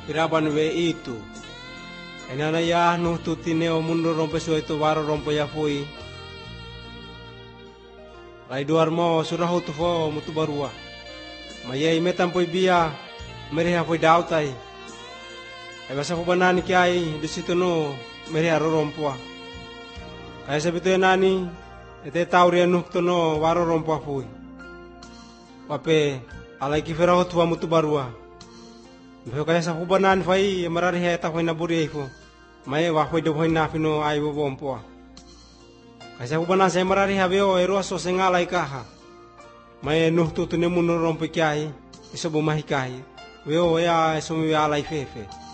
Piraban we itu. Enana ya no tutineo mundo rompe sueto waro rompe ya fui. Rai duar mo surah utufo mutu barua. Mayai metam poi bia mereha foi dautai. Ai basa ko banani kiai di situ no mereha rorompoa. Kaya sabitu nani ete tauria nuk tono waro rompoa fui. Pape alai ki fera hotua mutu barua. Mbeo kaya sa kubanan fai marari heta foi na buri ifo. Mai wa foi do foi na fino ai bo bompoa. Kaya sa kubanan sa marari habeo ero so sengala ikaha. Mai nuh tu ne muno rompe kiai iso bo mahikai. Weo ya so mi alai fefe.